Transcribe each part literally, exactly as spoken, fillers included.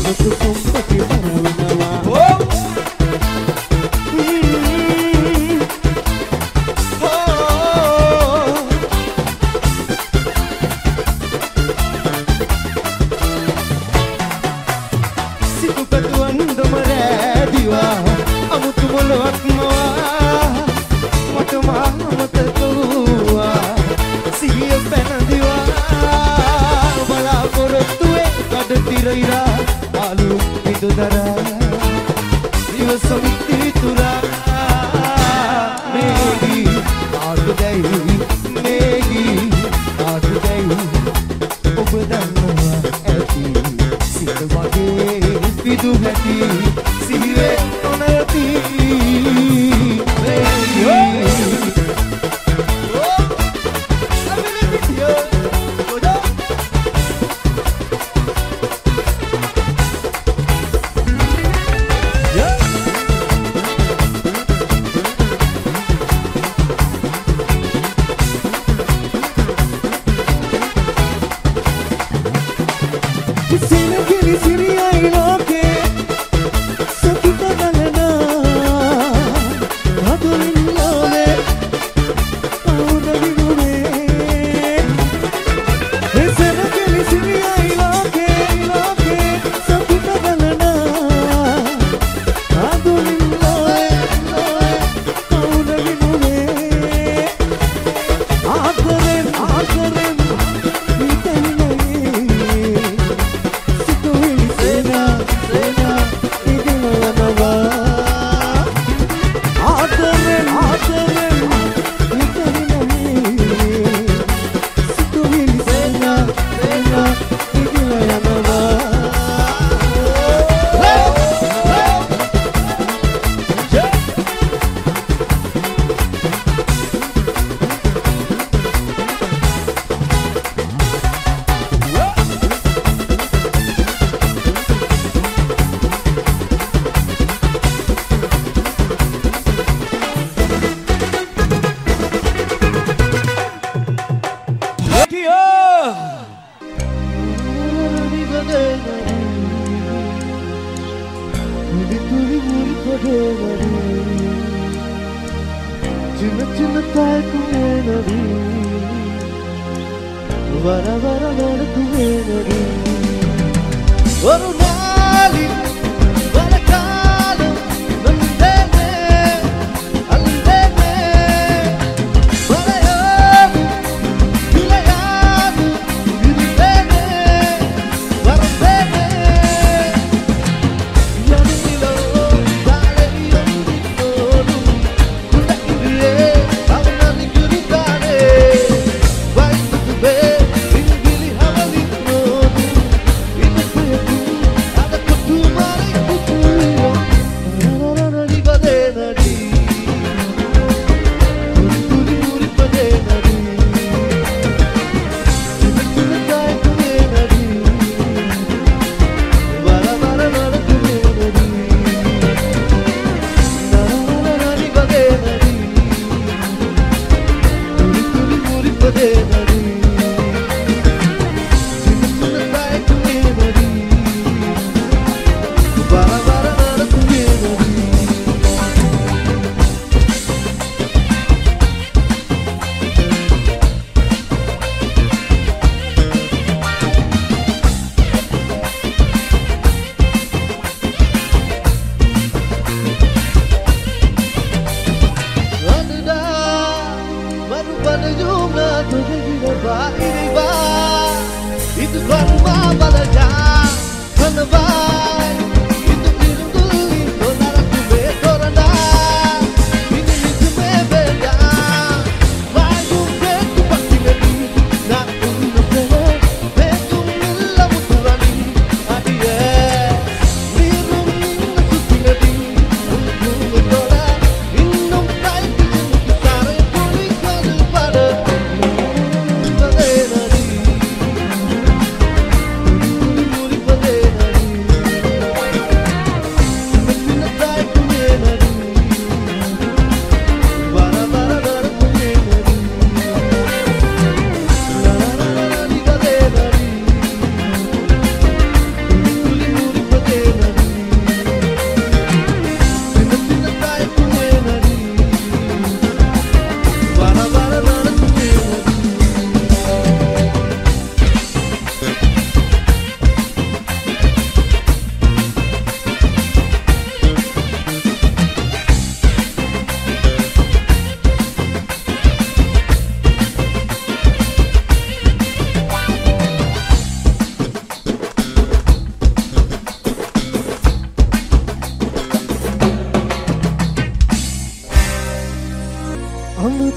Too much.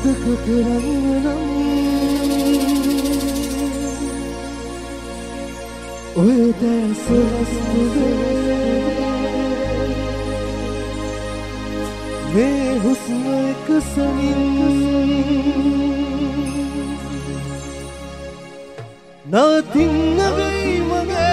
අමතක කරන්න නම් ඔය දැස වස්තුවේ මේ හුස්ම එකසමින් නවතින්න වෙයි මගේ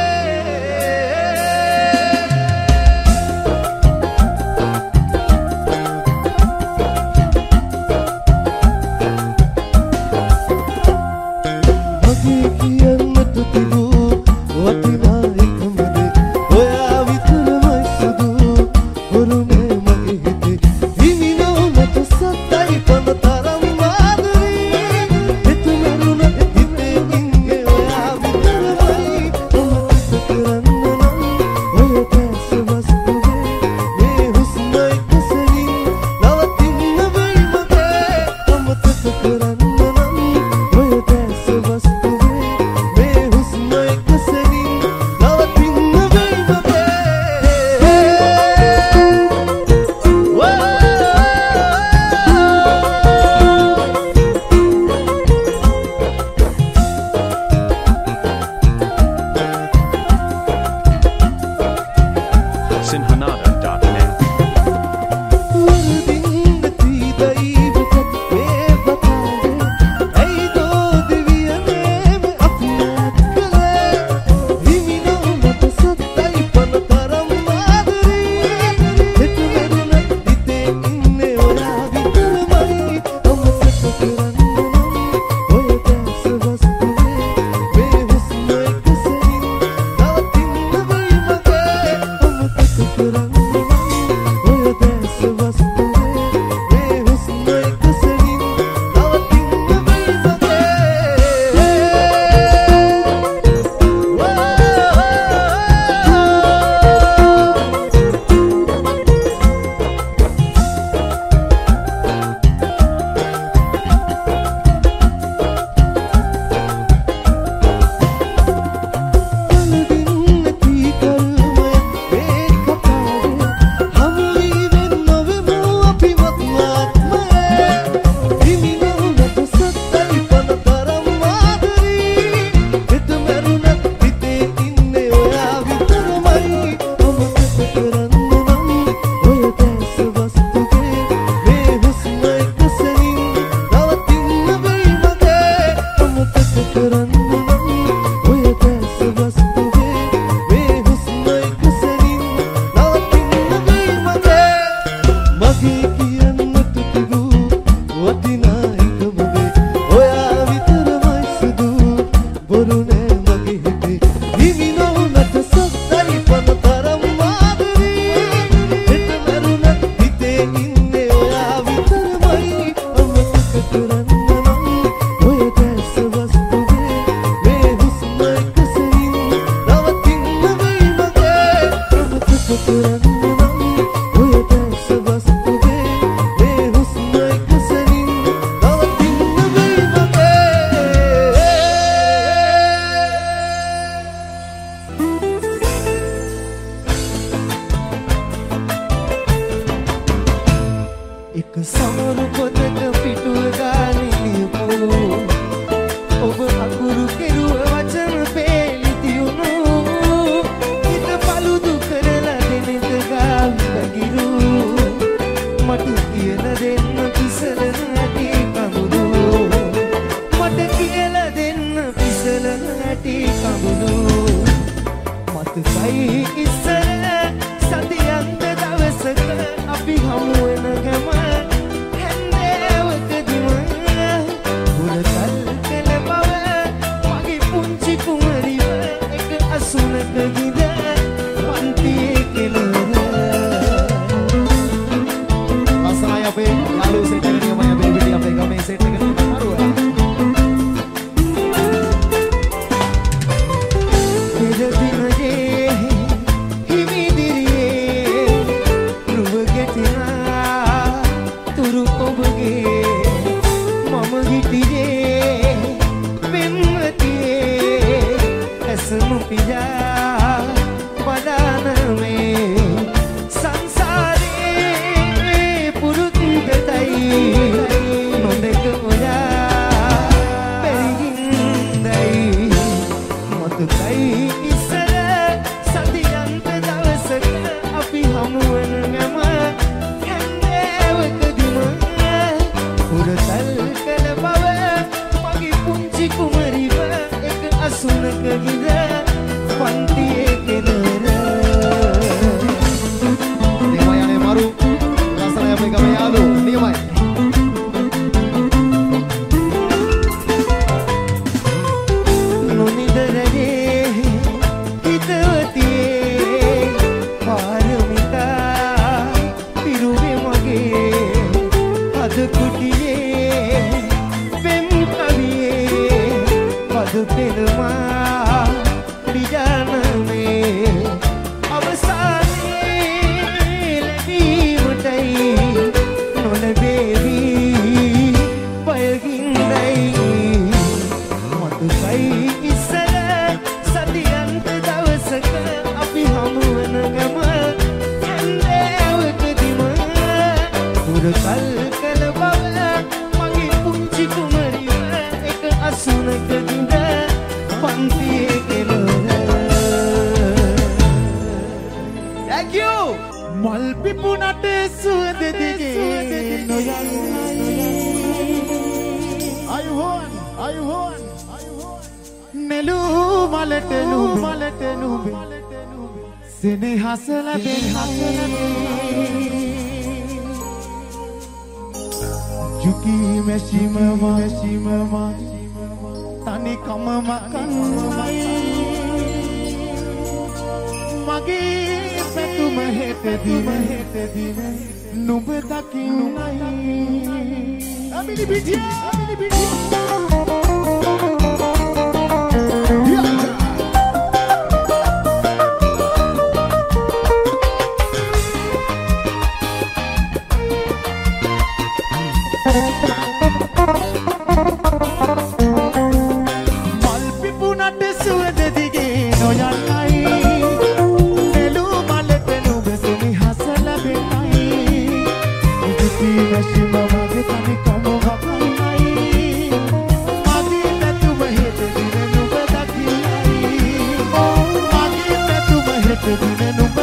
Hivi diriye, ruwe getina Thank you. මල් පිපුණට සුවඳ දිගේ නොයන්නයි අයුවන් අයුවන් නෙළු මලට නුඹ මලට නුඹ සෙනෙහස ලැබෙන ජුකි මෙසිම මෙසිම තනි කම මකන්නයි මගේ පැතුම හෙටදිම හෙටදිම නුඹ දකින්නයි අමිලි පිටිය අමිලි පිටිය මල් පිපුණට සුවඳ දිගේ නොයන්නයි නෙළු මලට නුඹ සෙනෙහස ලැබෙන්නයි ඉතිති වැසිම මගේ තනිකම වකන්නයි මගේ පැතුම හෙට දින නුඹ දකින්නයි මගේ පැතුම හෙට දින නුඹ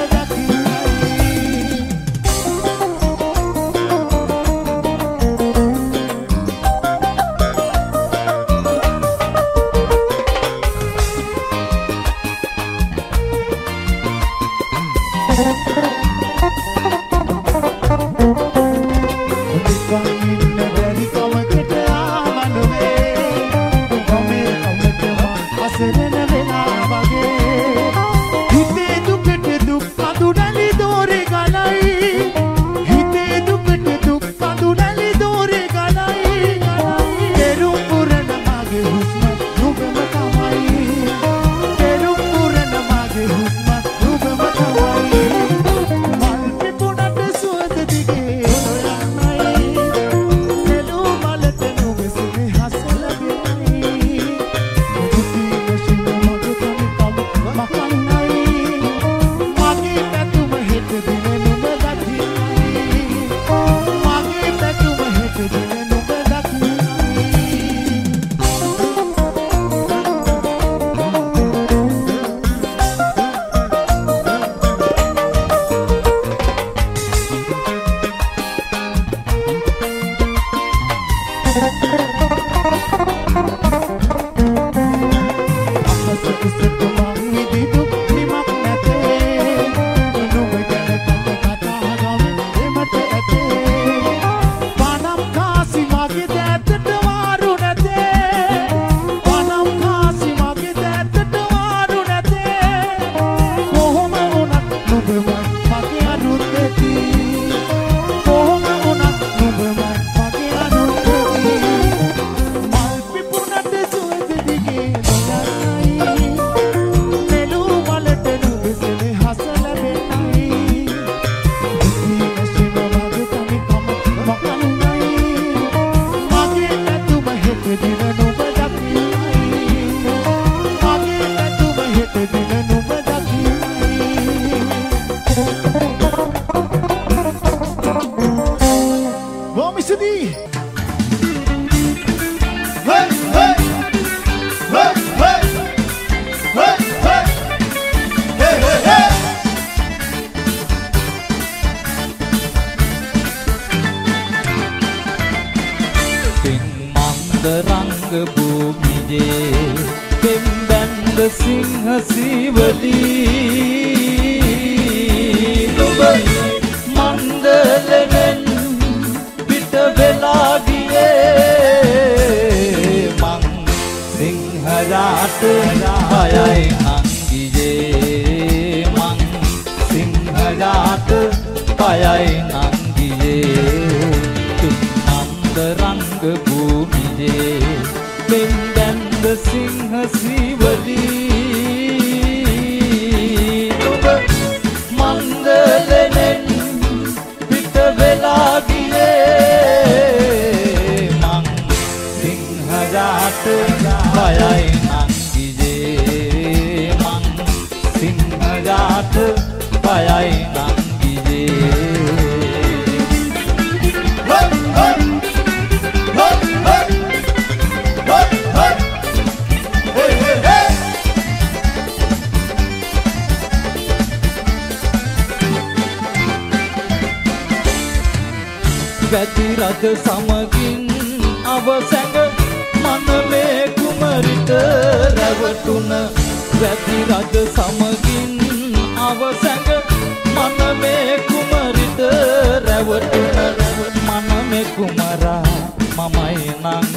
වැදි රජ සමගින් අවසැඟ මනමේ කුමරිට රැවටුන වැදි රජ සමගින් අවසැඟ මනමේ කුමරිට රැවටුන මනමේ කුමරා මමයි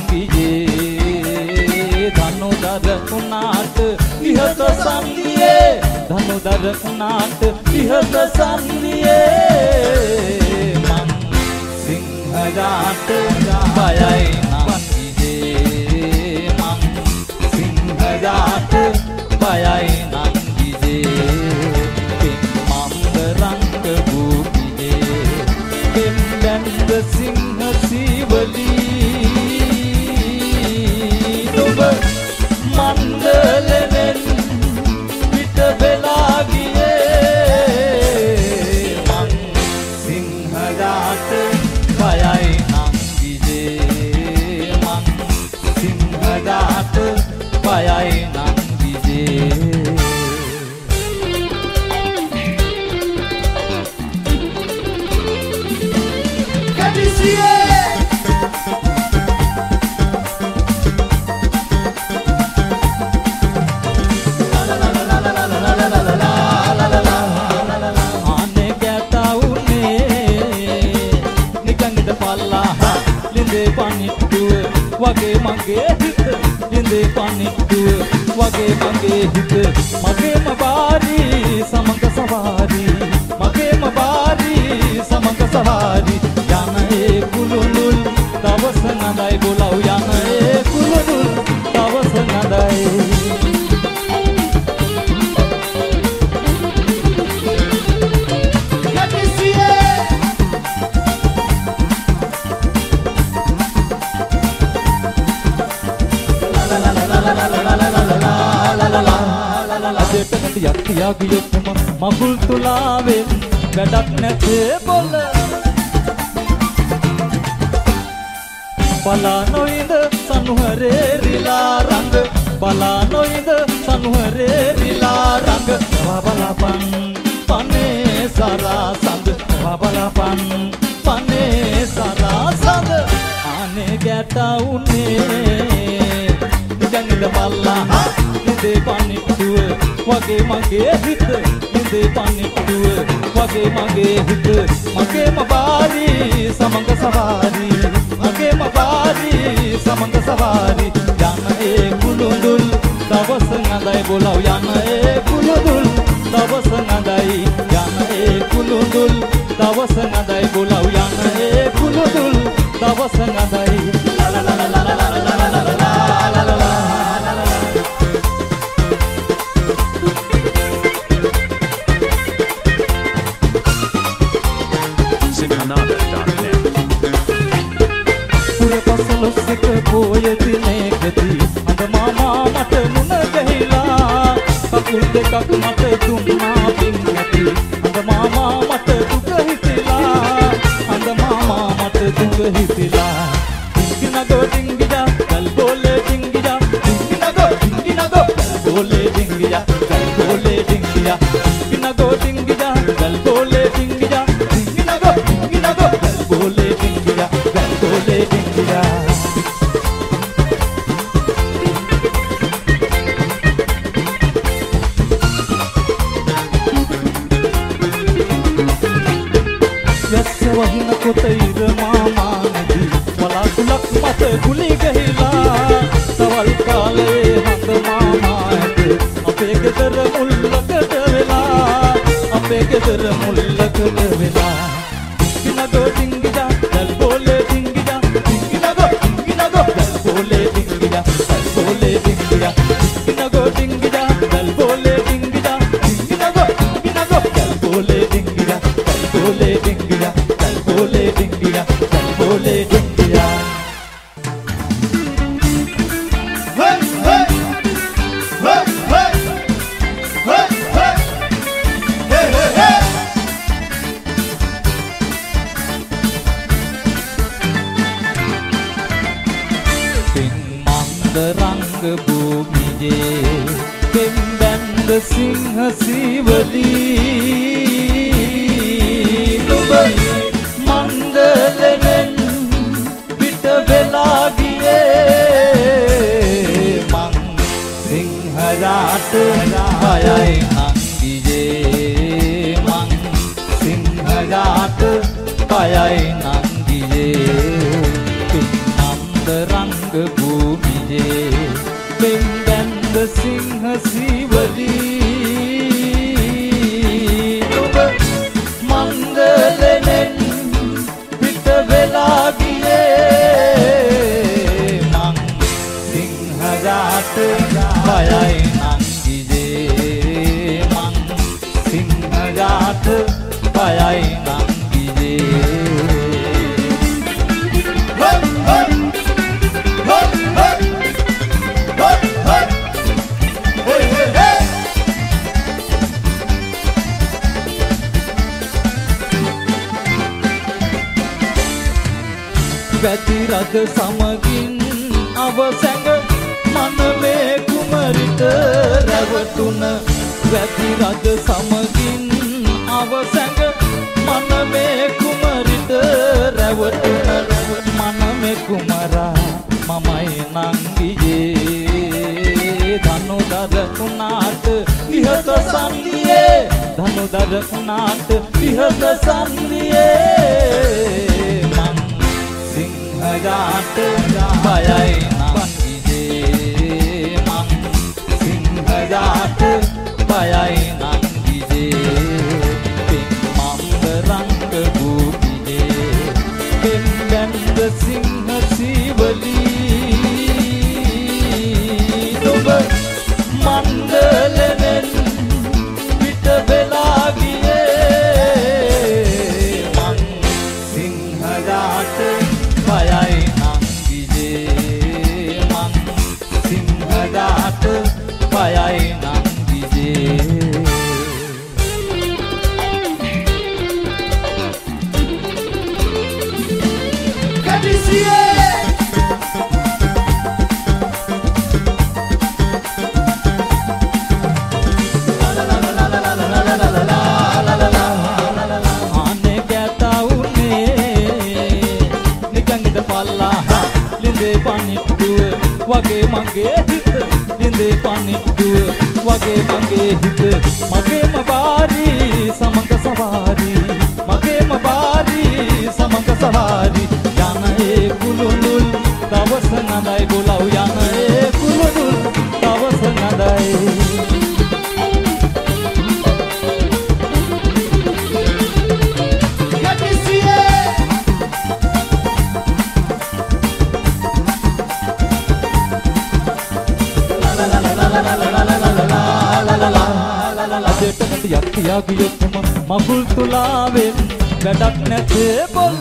නංගියේ ධනුදර උනාට ඉහත සන්නියේ ධනුදර උනාට ඉහත සන්නියේ මං සිංහයාට බයයි නංගියේ මං සිංහයාට බයයි නංගියේ පින් මම්බරංග භූමියේ පෙම්බැන්ද සිංහ සීවලී නුඹ මණ්ඩලෙන් පිට වෙලා ගියේ මං සිංහයාට බයයි නංගියේ මං සිංහයාට බයයි නංගියේ වගේ මගේ හිත ලිඳේ පනිට්ටුව වගේ මගේ හිත මගේම බාරි සමග සවාරි මගේම බාරි සමග සවාරි යන ඒ කුළුණුල් දවස නදයි බොලව් යන ඒ කුළුණුල් දවස නදයි යක් තියාගියොත්ම මගුල් තුලාවෙන් වැඩක් නැතේ බොල බලා නොයිද සනුහරේ රිලා රංග බලා නොයිද සනුහරේ රිලා රංග බබලපන් පනේ සරා සඳ බබලපන් පනේ සරා සඳ ආනේ ගැටවුනේ නිකන් බල්ලා නිදේ පනිට්ටුව වගේ මගේ හිත නිදේ පනිට්ටුව වගේ මගේ හිත මගේම බාරි සමග සවාරි මගේම බාරි සමග සවාරි යන ඒ කුළුඳුල් දවස නදයි බොලව් යන ඒ කුළුඳුල් දවස නදයි යන ඒ කුළුඳුල් දවස නදයි බොලව් යන ඒ කුළුඳුල් දවස නදයි ලා ලා ලා ලා ලා පොය දිනකදී අඳ මාමා මට මුණ ගැහිලා කකුල් දෙකක් මට දුන්නා පින්නති අඳ මාමා මට දුක හිතිලා අඳ මාමා මට දුක හිතිලා ඩිංගිනගෝ ඩිංගිජා ගල් බෝලේ ඩිංගිජා ඩිංගිනගෝ ඩිංගිනගෝ ගල් බෝලේ ඩිංගිජා ගල් බෝලේ ඩිංගිජා ඩිංගිනගෝ ඩිංගිජා ගල් බෝලේ ඩිංගිජා ඩිංගිනගෝ ඩිංගිනගෝ ගල් බෝලේ ඩිංගිජා ගල් බෝලේ ඩිංගිජා වහින කොට ඉර මාමානදී වලාකුලක් මත ගුලි ගහිලා සවල් කාලේ හඳ මාමා ඇත අපේ ගෙදර මුල්ලකට වෙලා අපේ ගෙදර මුල්ලකට වෙලා ඩිංගිනගෝ ඩිංගිජා ගල් බෝලේ ඩිංගිජා ඩිංගිනගෝ ඩිංගිනගෝ ගල් බෝලේ ඩිංගිජා ගල් බෝලේ ඩිංගිජා ඩිංගිනගෝ ඩිංගිජා ගල් බෝලේ ඩිංගිජා ඩිංගිනගෝ ඩිංගිනගෝ ගල් බෝලේ ඩිංගිජා ගල් බෝලේ ඩිංගිජා बोले डिंगिया चल बोले डिंगिया hey hey hey hey hey hey hey hey පින් මන්ද රංග භූමියේ පෙම්බැන්ද සිංහ සීවලී නුඹ මණ්ඩලෙන් පයයි නංගියේ පින්නම්ද රංග භූමියේ පෙම්බැන්ද සිංහ සීවලී ඔබ මංගලෙන් පිට වෙලා ගියේ මං සිංහජාත පයයි නංගියේ මං සිංහජාත පයයි වැදි රද සමගින් අවසැඟ මනමේ කුමරිට රැවටුන වැදි රද සමගින් අවසැඟ මනමේ කුමරිට රැවටුන මනමේ කුමරා මමයි නංගියේ ධනුදර උනාට ඉහත සන්දියේ ධනුදර උනාට ඉහත සන්දියේ සිංහජාත පයයි නංගියේ මං සිංහජාත පයයි නංගියේ පින්මන්ද රංග භූමියේ පෙම්බැන්ද සිංහ සීවලී ඔබ මණ්ඩලෙන් පිට වෙලා ගියේ මං සිංහජාත පයයි නංගියේ මං සිංහජාත පයයි නංගියේ කඩිසියේ ආනේ ගැටවුනේ නිකංගිද පල්ලා ලිඳේ පනිට්ටුව වගේ මගේ හිත ලිඳේ පනිට්ටුව වගේ මගේ හිත මගේම බාරි සමග සවාරි මගේම බාරි සමග සවාරි යන ඒ කුළුඳුල් දවස නදයි ගොලව් යන ඒ කුළුඳුල් දවස නදයි අදට නැතියක් තියා ගියොත්ම මගුල් තුලාවෙන් වැඩක් නැතේ බොල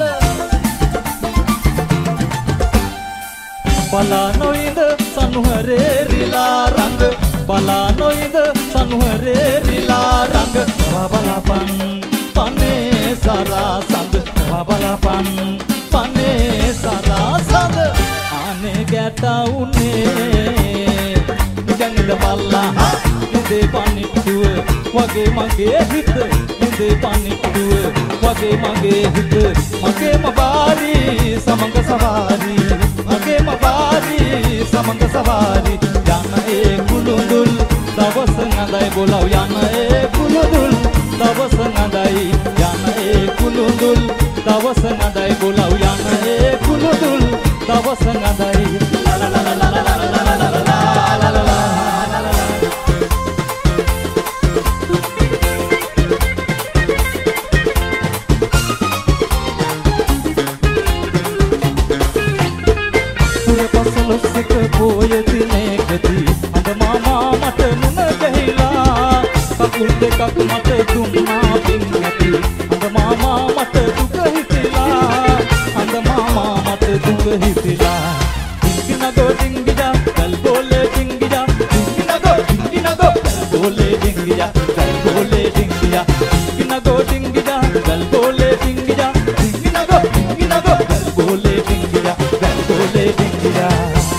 බලා නොයිද සනුහරේ රිලා රංග බලා නොයිද සනුහරේ රිලා රංග බලාපන් පනේ සරා සඳ බලාපන් පනේ සරා සඳ ආනේ ගැටවුනේ නිකංගිද පල්ලා ලිඳේ පනිට්ටුව වගේ මගේ හිත ලිඳේ පනිට්ටුව වගේ මගේ හිත මගේම බාරි සමග සවාරි මගේම බාරි සමග සවාරි යන ඒ කුළුඳුල් දවස නදයි බොලව් යන ඒ කුළුඳුල් දවස නදයි යන ඒ කුළුඳුල් දවස නදයි බොලව් යන ඒ කුළුඳුල් දවස නදයි ලා ලා ලා ලා ලා ලා ලා ලා පසලොස්සක පෝය දිනකදී අඳ මාමා මට මුණ ගැහිලා කකුල් දෙකක් මට දුන්නා පින්නති අඳ මාමා මට දුක හිතිලා අඳ මාමා මට දුක හිතිලා ඩිංගිනගෝ ඩිංගිජා ගල් බෝලේ ඩිංගිජා ඩිංගිනගෝ ඩිංගිනගෝ ගල් බෝලේ ඩිංගිජා ගල් බෝලේ ඩිංගිජා ඩිංගිනගෝ ඩිංගිජා ගල් බෝලේ ඩිංගිජා ඩිංගිනගෝ ඩිංගිනගෝ ගල් බෝලේ ඩිංගිජා ගල් බෝලේ ඩිංගිජා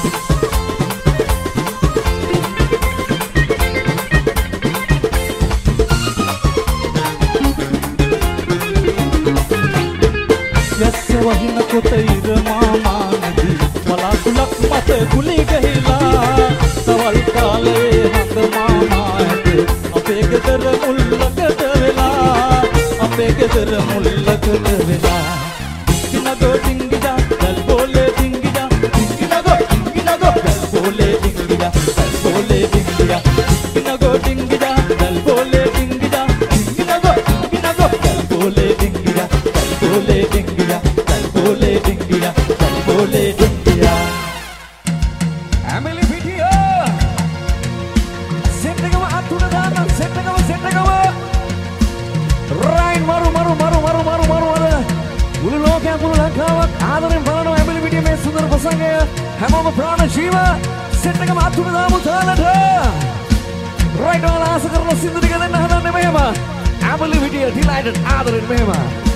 වහින කොට ඉර මාමානදී වලාකුලක් මත ගුලි ගහිලා සවල් කාලේ හඳ මාමා ඇත අපේ ගෙදර මුල්ලකට වෙලා අපේ ගෙදර මුල්ලකට වෙලා ලංකාවක් ආදරෙන් බලන ඇබිලි පිටියේ මේ සුන්දර ප්‍රසංගය හැමෝම ප්‍රාණ ජීව සෙට් එක මාතුන දාමු තාලට රයිට් වල ආස කරන සින්දු ටික දෙන්න හදන්නේ මෙහෙම ඇබිලි පිටියේ ඩිලයිටඩ් ආදරෙන් මෙහෙම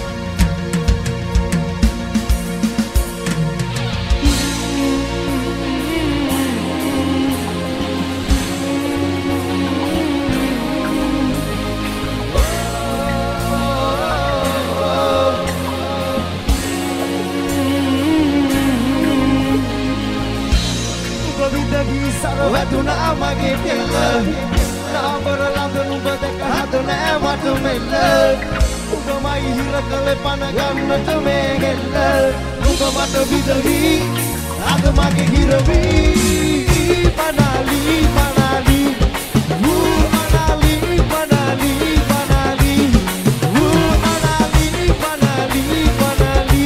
වැදුනා මගේ කෙල්ල නාබර ළඟ නුඹ දැක හදුනෑ මට මෙල්ල උඹමයි හිර කළේ පන ගන්නට මේ ගෙල්ල උඹ මට විදවි අද මගේ හිරවි පනාලි පනාලි වූ පනාලි පනාලි පනාලි වූ පනාලි පනාලි පනාලි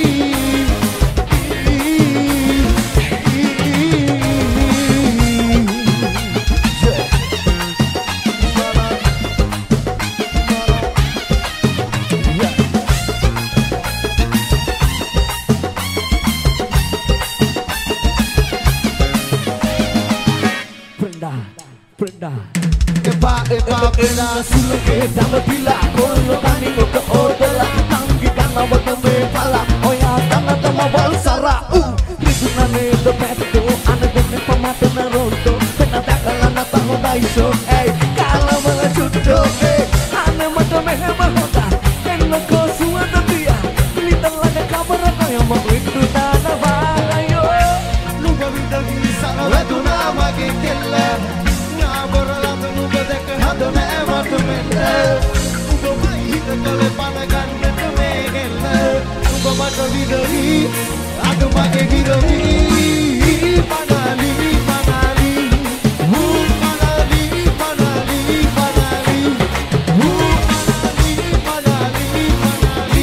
Ela suluke dama bila kolo kani ko odela tangi kana watame pala oya kana tama balsara u risuna ne do petto anadene pamata na rondo pena dakala na taho daiso hey kala mala chutto hey ane mata mehema hota enna ko suwada dia litalla ka kabara kaya ma indu dana valayo luga vidagi sara veduna mage kella na borala nu bedek hadone මට මෙල්ල උඹමයි හිත කළේ පන ගන්නට මේ ගෙල්ල උඹ මට විදවි අද මගේ ගිරවි පනාලි පනාලි වූ පනාලි පනාලි පනාලි වූ පනාලි පනාලි පනාලි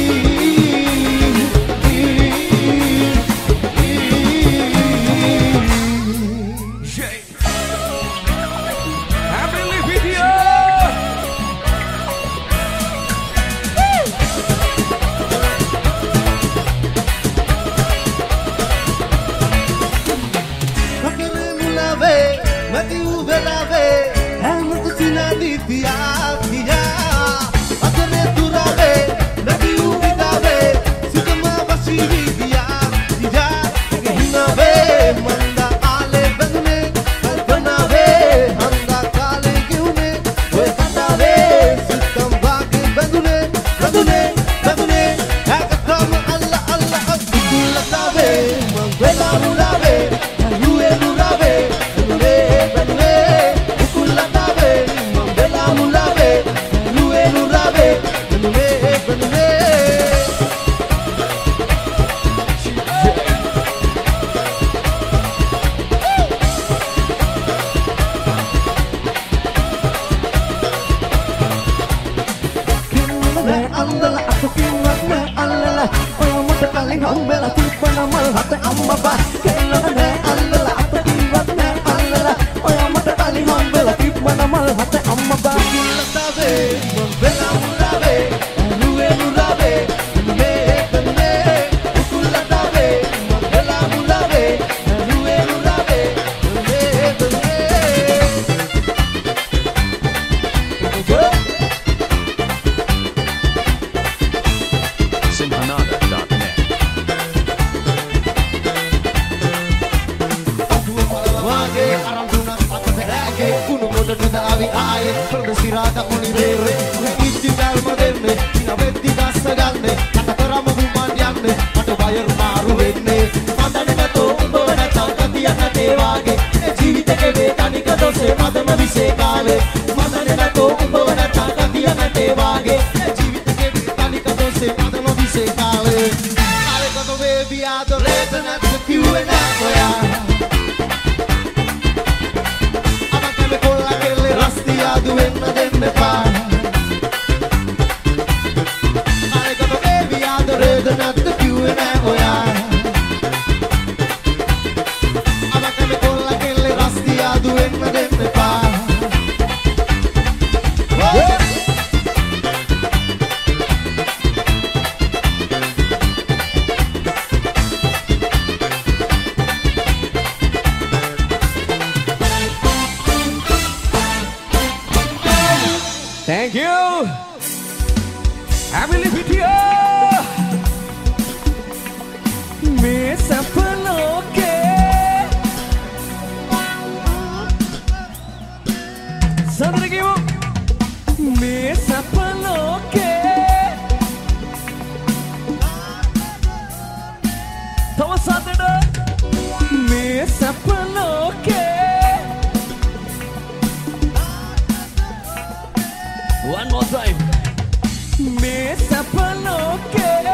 මේ සැප ලෝකේ.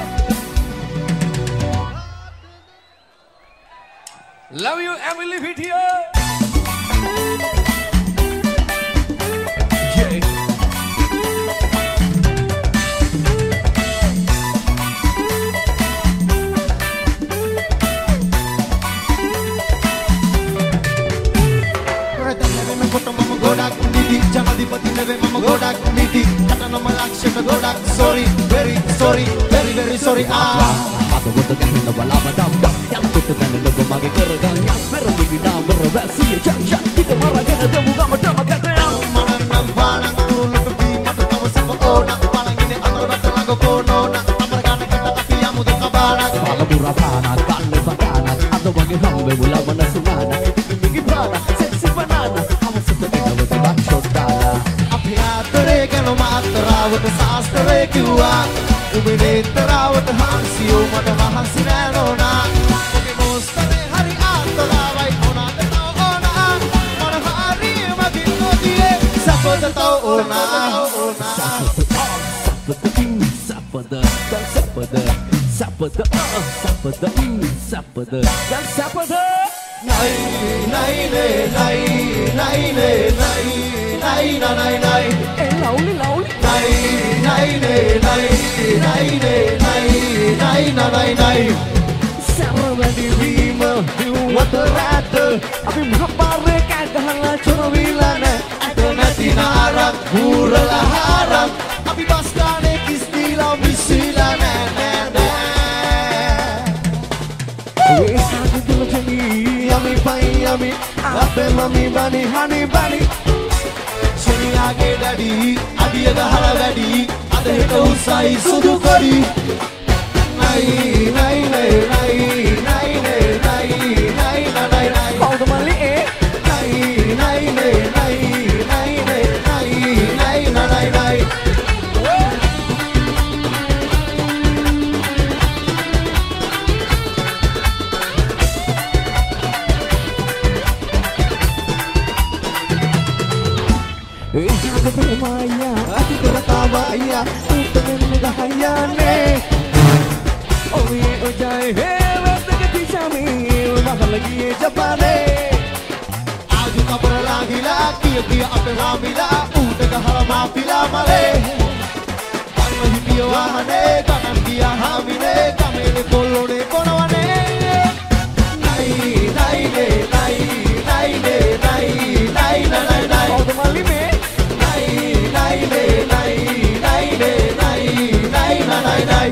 Love you, Emily Video. ජනාධිපති නෙවෙයි මම ගොඩක් නිදි කටනම ලක්ෂයට ගොඩක් sorry very sorry very very sorry ආ අද වොත ගන්න බලාව දම් යම් පිට ගන්න ලොබ මගේ කරගන්න පෙර දිගිනා මර වැසිය චක් චක් පිට මරගෙන දෙමු ගමට මකට මනනම් පාන කුරුලට බී මට තව සප ඕන පළඟිනේ අඳුරට ළඟ කොනෝන අපර ගන්නකට අපි යමුද කබානක් බලමුර පානක් ගන්න පටානක් අද වගේ හම්බෙ මුලවන සුමාන මිගි පාන සෙක්සි බනාන අවසත දෙනවද මාතරාවට සාස්තරය කිව්වා උඹේ නේතරාවට හංසියෝ මට වහන්සි නෑ නෝනා ඔගේ මොස්තරේ හරි ආතලාවයි ඕනාට තව ඕනා මන හරි මගින් නොදියේ සපද තව ඕනා සපද සපද සපද සපද සපද සපද නයි නයි නේ නයි නයි නේ නයි nai na nai nai eh lovely lovely nai nai ne nai nai ne nai nai na nai nai sarwadi vima wat rat abi mhapare ka gahala chorvilana atonati narak purala haram abi baskane kistila misila na na na we sadu dulani ami pai ami ape mami bani hani bani ගේ daddy අඩිය ගහලා වැඩි අද හෙට උසයි සුදු කොඩි නයි නයි නයි නයි නයි නයි නයි නයි නයි කවුද මල්ලි ඒ නයි නයි නයි නයි නයි නයි නයි නයි නයි Maya, ati tertawa ya, utang ngahaya ne. Oh ye ojai he, wet ke pisami, mahal lagi ye japane. Aaj kabra lagila, kiya kiya ape ramila, utang harama pila male. Kanu hipiyo ahane, kanan kiya hamile, kamele kolone konawane. Nai nai ne, nai nai ne, nai nai nai nai. Oh the mali me. Nai nai nai nai nai nai nai nai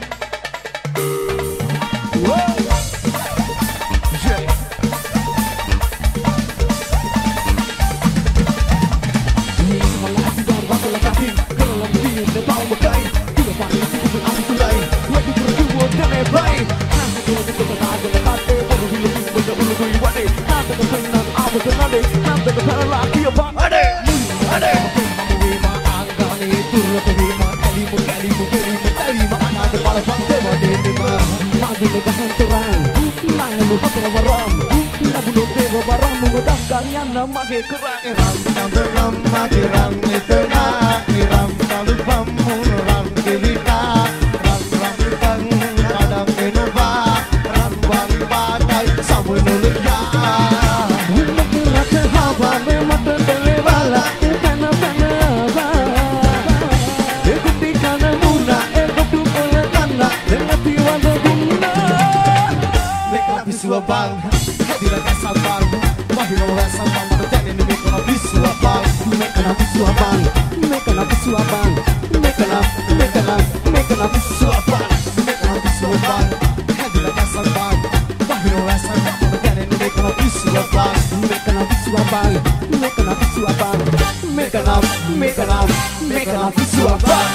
Mage kerang ram ram ram mage ram etna ram ram pam ram kelita ram ram tang adam enova ram ram batai samunu ya mat hava me mat dele wala kana kana ba ekuti kana muna ekutu kola kana dengati wala gunna lekla biswa bang hadira kasabang mahiro rasabang Make an abisua bang, make an abisua bang, make an up, make an up, make an abisua bang, make an abisua bang, head like a sun bang, Bahiro Rasan, again and make an abisua bang, make an abisua bang, make an abisua bang, make an up, make an up, make an abisua bang.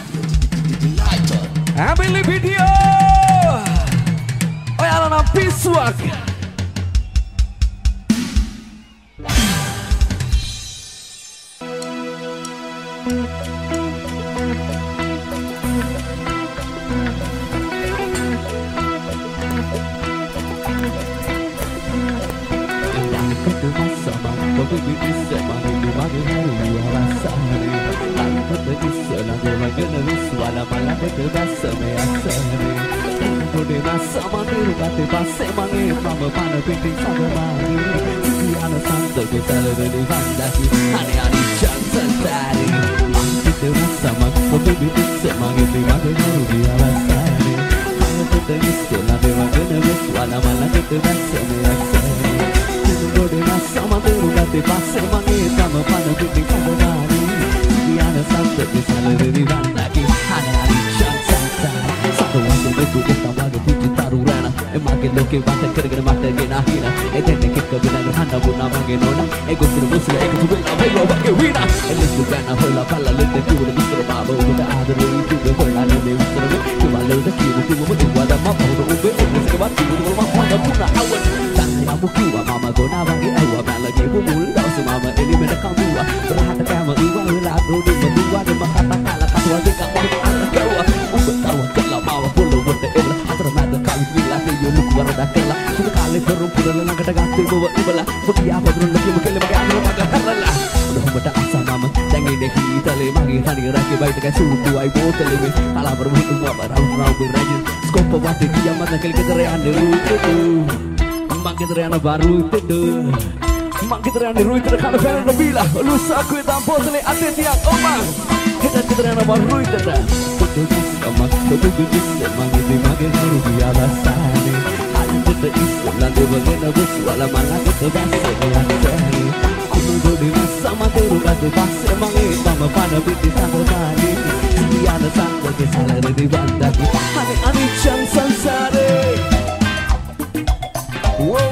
Emily Video, olha na abisua. Sama, kau begitu sama, hidup aku hari rasa hari, lalu pergi selagi මගෙන විශ්වාල මලකට බැස්ස මේ අස්සනේ පොඩි මස්සම නිරුගතේ පස්සේ මගේ මම පන පිටින් සමමාගේ සියන සන්තක සැලවෙලි වන්දකි අනේ අනිච්චන් සතරි මං පිට මස්සම පොඩි පිටිස්ස මගේ දිවගේ නුරුගිය අවස්ථාවේ අනකට විශ්වාල මගෙන විශ්වාල මලකට බැස්ස මේ අස්සනේ පොඩි මස්සම නිරුගතේ පස්සේ මගේ තම පන පිටින් සමමාගේ Siana Santa di salere di Vandaki Hanari Shansanta Satu waktu beku utama di puji tarurana E makin loke bata kira-kira mata gena hina E tene kika binang handa buna magenona E gusur musla e kutuwena velo wake wina E listu gana hola pala lente kiwa gusur mabo Uda adru itu be hola lene usur me Kiwa leuda kiwa kiwa mutu wada mapono ube Ube sekebat kiwa kiwa makwanda puna awan Tanya amu kiwa mama gona bagi aywa Mala gebu mulda usu mama ini mena kamua Berhata kama iwa wila Rodi berdua dan makata-kala Kasua dekat waktu anak gawa Ubat tawa kala mawa puluh Wata ila Atra mada kali bila Keyo luku warada kala Sudah kali berumpu dan lelang kata-kata Bawa ibala Bagi apa berun lagi Mungkin bagi anu maka halala Udah umbata asa mama Jangan deh kita le Magi hani raki baik Tekai suku ay bote lewe Kala bermutu Wapa rau-rau berajin Skopa wati kiamat Nakil keterean dulu Mang keterean baru itu Mak kita yang diruit terkadang fana nabila lusa aku tampo sele ate tiang omang kita kita yang baru itu dah betul sama betul betul memang itu makin seru biasa sani ada kita isu lalu bagaimana bersuara mana kita bahasa yang seni kudu di masa mati ruka tu pas emang itu sama pada biti sama tadi tiada sangka kesalahan di bandaki ane ane cang sansare wow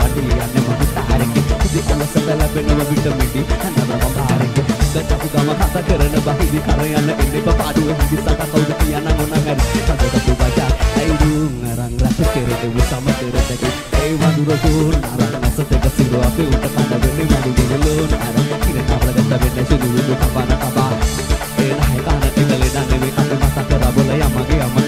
Di Allah segala penuh vitamin D, anda berapa hari? Kita campur gambar මත කරන බහිවි කර යන ඉන්නේ පාඩුවේ හිසක කවුද කියන මොනගරි සදක පුබජා ඇයි දුන් රං රස කෙරේ උසම කෙරේ ඒ වඳුර දුන් අරන් නැසතක සිරු අපේ උට කන වෙන්නේ මඟු දෙලෝන අර කිරණ අපලගත වෙන්නේ සුදු දුක කපන කබා ඒ නැහැ කන ඉතලේ දන්නේ අපි මත කර බොල යමගේ යම